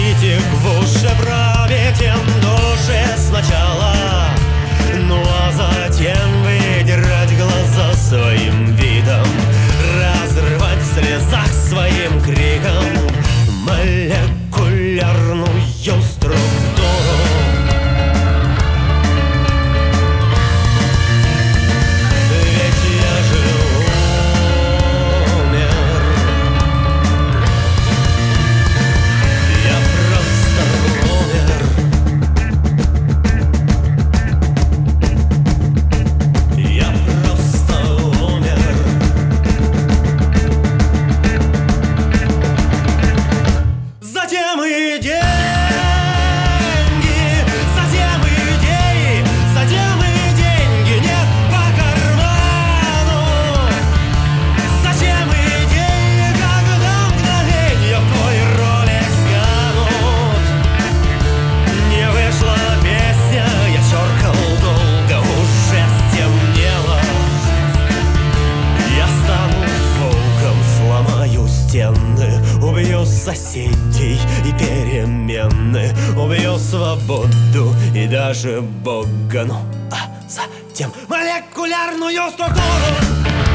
критик в уши правит им души сначала, ну а затем выдирать глаза своим видом, разрывать в слезах своим криком молекулярную структуру. Ведь я же умер, я просто умер, я просто умер. Затем и деньги, затем и идеи, затем и деньги не по карману. Затем и идеи, когда мгновенья в твой ролик сганут. Не вышла песня, я черкал долго, уже стемнело. Я стану волком, сломаю стены, убью соседей и перемены, убью свободу и даже Бога, ну а затем молекулярную структуру.